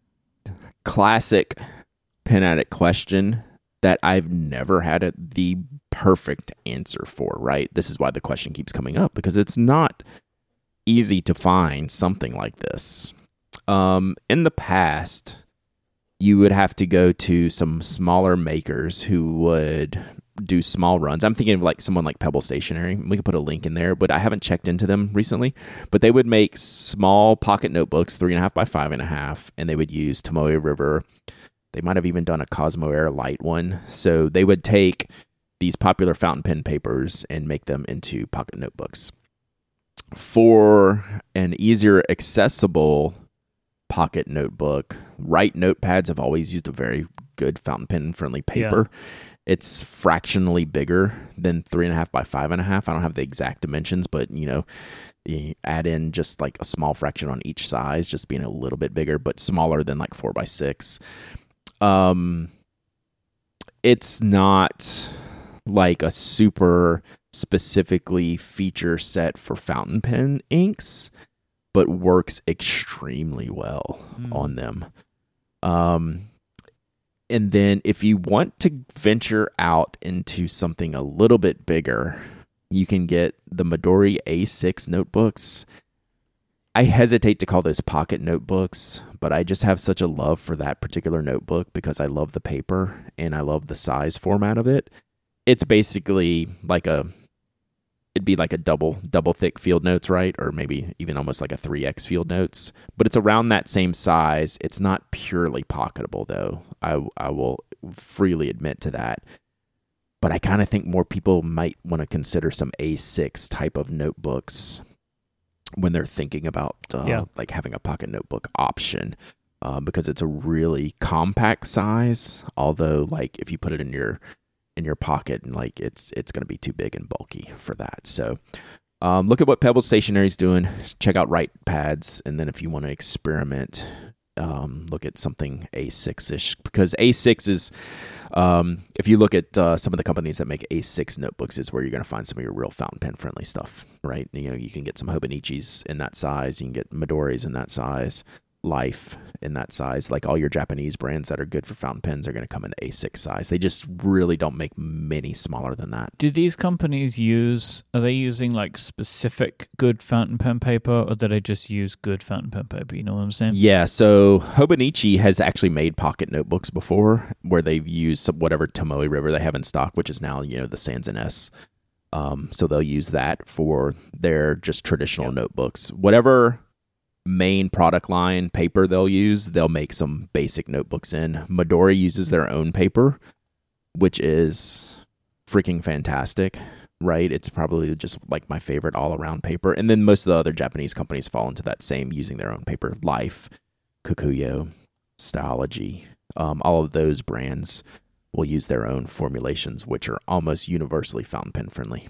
Classic pen addict question that I've never had a, the perfect answer for, right? This is why the question keeps coming up, because it's not easy to find something like this. Um, in the past, you would have to go to some smaller makers who would do small runs. I'm thinking of like someone like Pebble Stationery. We could put a link in there, but I haven't checked into them recently. But they would make small pocket notebooks, three and a half by five and a half, and they would use Tomoe River. They might have even done a Cosmo Air light one. So they would take these popular fountain pen papers and make them into pocket notebooks. For an easier accessible pocket notebook, Write notepads have always used a very good fountain pen friendly paper. Yeah. It's fractionally bigger than three and a half by five and a half. I don't have the exact dimensions, but you know, you add in just like a small fraction on each size, just being a little bit bigger, but smaller than like four by six. Um, it's not like a super specifically feature set for fountain pen inks, but works extremely well mm. on them. Um, and then if you want to venture out into something a little bit bigger, you can get the Midori A six notebooks. I hesitate to call those pocket notebooks, but I just have such a love for that particular notebook because I love the paper and I love the size format of it. It's basically like a It'd be like a double double thick field notes, right? Or maybe even almost like a three X field notes. But it's around that same size. It's not purely pocketable, though. I, I will freely admit to that. But I kind of think more people might want to consider some A six type of notebooks when they're thinking about uh, yeah. like having a pocket notebook option. Uh, because it's a really compact size. Although, like, if you put it in your in your pocket and like it's it's going to be too big and bulky for that. So um, look at what Pebble Stationery is doing. Check out Write pads, and then if you want to experiment, um, look at something A six-ish, because A six is, um, if you look at uh, some of the companies that make A six notebooks, is where you're going to find some of your real fountain pen friendly stuff, right? You know, you can get some Hobonichis in that size, you can get Midoris in that size, Life in that size. Like all your Japanese brands that are good for fountain pens are going to come in A six size. They just really don't make many smaller than that. Do these companies use, are they using like specific good fountain pen paper, or do they just use good fountain pen paper? You know what I'm saying? Yeah, so Hobonichi has actually made pocket notebooks before where they've used some, whatever Tomoe River they have in stock, which is now, you know, the Sans and S. Um, so they'll use that for their just traditional yep. notebooks. Whatever main product line paper they'll use, they'll make some basic notebooks in. Midori uses their own paper, which is freaking fantastic, right? It's probably just like my favorite all-around paper. And then most of the other Japanese companies fall into that same, using their own paper. Life, Kokuyo, Styology, um, all of those brands will use their own formulations, which are almost universally fountain pen friendly.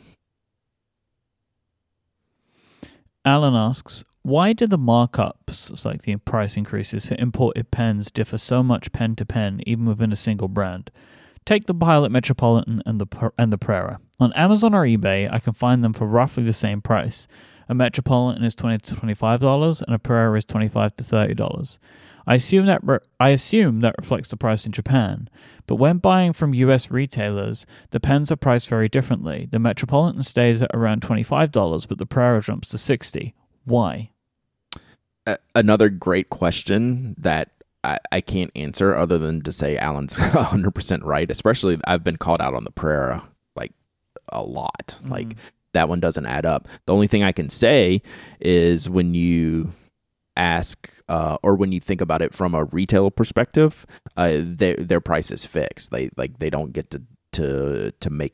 Alan asks, why do the markups, it's like the price increases for imported pens, differ so much pen to pen, even within a single brand? Take the Pilot Metropolitan and the and the Prera. On Amazon or eBay, I can find them for roughly the same price. A Metropolitan is twenty to twenty-five dollars, and a Prera is twenty-five to thirty dollars. I assume that re- I assume that reflects the price in Japan, but when buying from U S retailers, the pens are priced very differently. The Metropolitan stays at around twenty-five dollars, but the Prera jumps to sixty dollars. Why? Uh, another great question that I, I can't answer other than to say Alan's one hundred percent right. Especially, I've been called out on the Prera like a lot. Mm. Like that one doesn't add up. The only thing I can say is when you ask uh, or when you think about it from a retail perspective, uh, their their price is fixed. They like they don't get to to to make up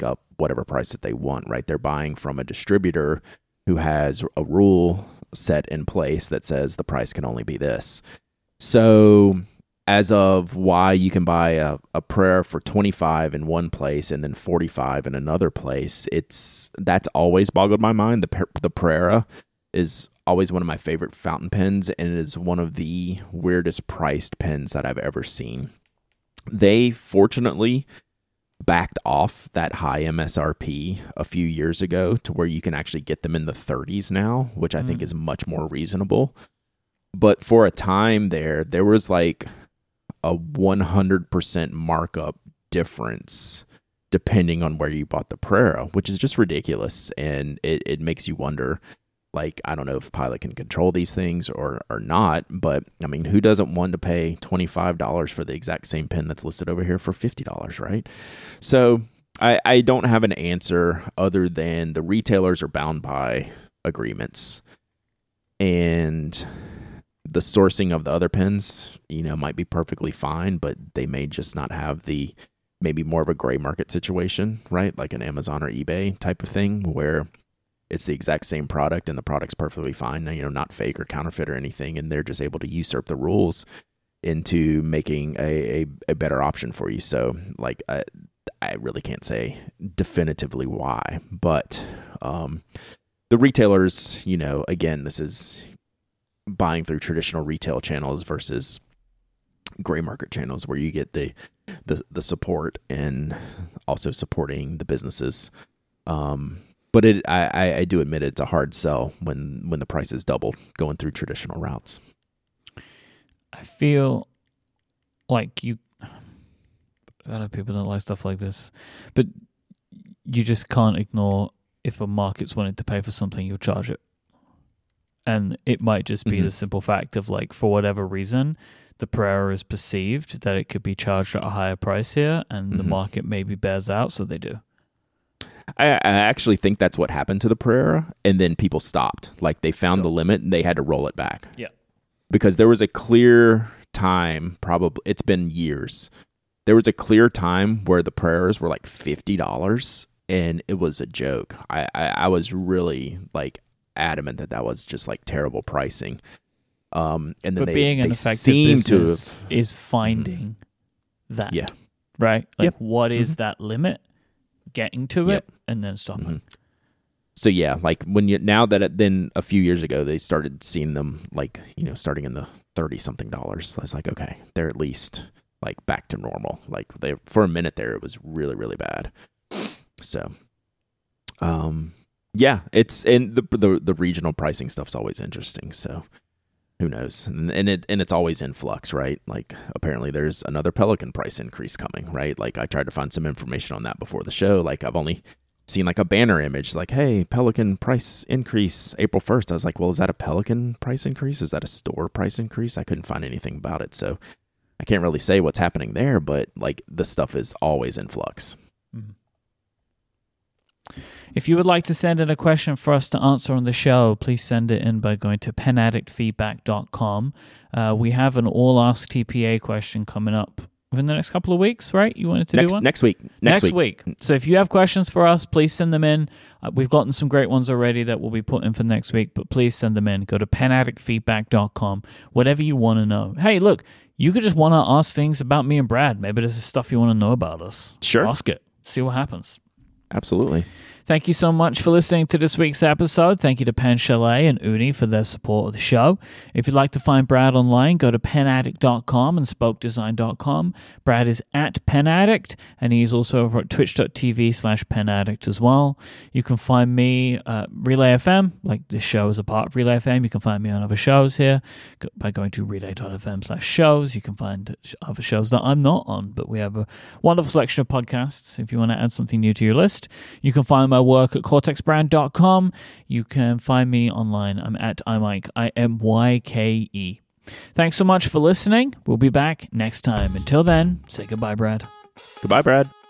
whatever price that they want, right? They're buying from a distributor who has a rule set in place that says the price can only be this. So as of why you can buy a, a prayer for twenty-five in one place and then forty-five in another place, it's that's always boggled my mind. The the Prera is always one of my favorite fountain pens, and it is one of the weirdest priced pens that I've ever seen. They fortunately backed off that high M S R P a few years ago to where you can actually get them in the thirties now, which I mm. think is much more reasonable. But for a time there, there was like a one hundred percent markup difference depending on where you bought the Prera, which is just ridiculous. And it, it makes you wonder, like, I don't know if Pilot can control these things or, or not, but I mean, who doesn't want to pay twenty-five dollars for the exact same pen that's listed over here for fifty dollars, right? So I, I don't have an answer other than the retailers are bound by agreements, and the sourcing of the other pens, you know, might be perfectly fine, but they may just not have the, maybe more of a gray market situation, right? Like an Amazon or eBay type of thing where it's the exact same product and the product's perfectly fine, you know, not fake or counterfeit or anything. And they're just able to usurp the rules into making a, a, a better option for you. So like, I, I really can't say definitively why, but um, the retailers, you know, again, this is buying through traditional retail channels versus gray market channels where you get the, the, the support and also supporting the businesses. Um, But it, I, I do admit it's a hard sell when, when the price is doubled going through traditional routes. I feel like you, I know people don't like stuff like this, but you just can't ignore if a market's willing to pay for something, you'll charge it. And it might just be mm-hmm. the simple fact of, like, for whatever reason, the Prera is perceived that it could be charged at a higher price here, and mm-hmm. the market maybe bears out, so they do. I, I actually think that's what happened to the Prera, and then people stopped. Like, they found sure. the limit, and they had to roll it back. Yeah. Because there was a clear time, probably, it's been years, there was a clear time where the Preras were like fifty dollars, and it was a joke. I, I, I was really, like, adamant that that was just, like, terrible pricing. Um, and then but they, being they an effective seem business to have, is finding mm-hmm. that, yeah. right? Like, yep. what is mm-hmm. that limit? Getting to yep. it and then stopping. Mm-hmm. So yeah, like when you now that it, then a few years ago they started seeing them, like, you know, starting in the thirty something dollars. I was like, okay, they're at least like back to normal. Like they for a minute there, it was really really bad. So, um, yeah, it's and the the the regional pricing stuff's always interesting. So who knows? And, and it and it's always in flux, right? Like apparently there's another Pelican price increase coming, right? Like I tried to find some information on that before the show. Like I've only seen like a banner image, like, hey, Pelican price increase April first. I was like, well, is that a Pelican price increase? Is that a store price increase? I couldn't find anything about it, so I can't really say what's happening there. But like the stuff is always in flux. Mm-hmm. If you would like to send in a question for us to answer on the show, please send it in by going to pen addict feedback dot com. Uh, we have an All Ask T P A question coming up within the next couple of weeks, right? You wanted to next, do one? Next week. Next, next week. week. So if you have questions for us, please send them in. Uh, we've gotten some great ones already that we'll be put in for next week, but please send them in. Go to pen addict feedback dot com. Whatever you want to know. Hey, look, you could just want to ask things about me and Brad. Maybe there's stuff you want to know about us. Sure. Ask it. See what happens. Absolutely. Thank you so much for listening to this week's episode. Thank you to Pen Chalet and Uni for their support of the show. If you'd like to find Brad online, go to pen addict dot com and spoke design dot com. Brad is at PenAddict, and he's also over at twitch dot t v slash penaddict as well. You can find me at Relay F M, like this show is a part of Relay F M. You can find me on other shows here by going to relay dot f m slash shows. You can find other shows that I'm not on, but we have a wonderful selection of podcasts. If you want to add something new to your list, you can find my work at cortex brand dot com. You can find me online. I'm at imyke, I M Y K E. Thanks so much for listening. We'll be back next time. Until then, say goodbye, Brad. Goodbye, Brad.